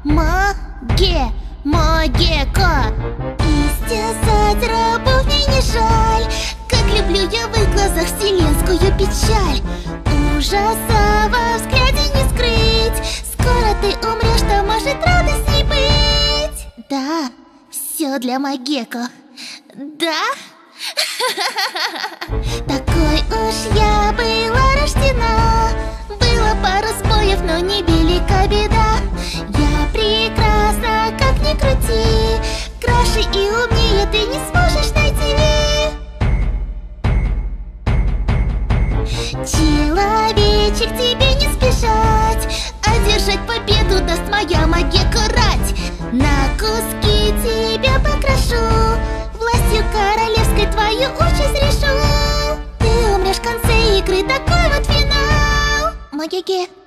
Магека. Истязать рабов мне не жаль. Как люблю я в их глазах вселенскую печаль. Ужаса во взгляде не скрыть. Скоро ты умрешь, что может радостней быть. Да, все для Магеко. Да? Такой уж я была рождена. Было пару сбоев, но не велика беда. Я прекрасна, как ни крути. Краше и умнее ты не сможешь найти. Человечек, тебе не спешать. Одержать победу даст моя Магеко рать. На куски тебя покрошу. Властью королевской твою участь решу. Ты умрешь в конце игры, такой вот финал. Магеке.